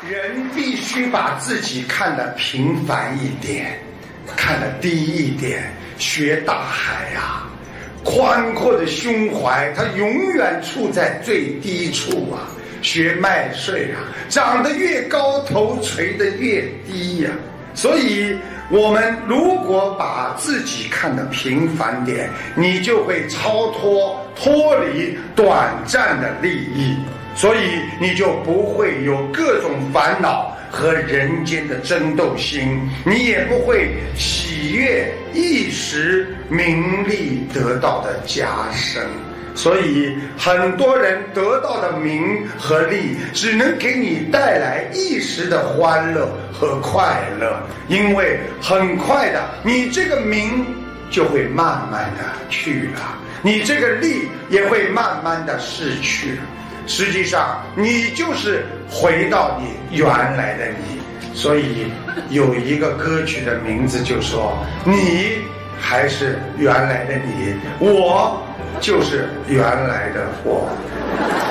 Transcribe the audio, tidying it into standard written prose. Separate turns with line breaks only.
人必须把自己看得平凡一点，看得低一点，学大海啊，宽阔的胸怀，它永远处在最低处啊。学麦穗啊，长得越高，头垂得越低呀。所以我们如果把自己看得平凡点，你就会脱离短暂的利益，所以你就不会有各种烦恼和人间的争斗心，你也不会喜悦一时名利得到的加深。所以很多人得到的名和利只能给你带来一时的欢乐和快乐，因为很快的你这个名就会慢慢的去了，你这个利也会慢慢的逝去了。实际上你就是回到你原来的你。所以有一个歌曲的名字就说，你还是原来的你，我就是原来的我。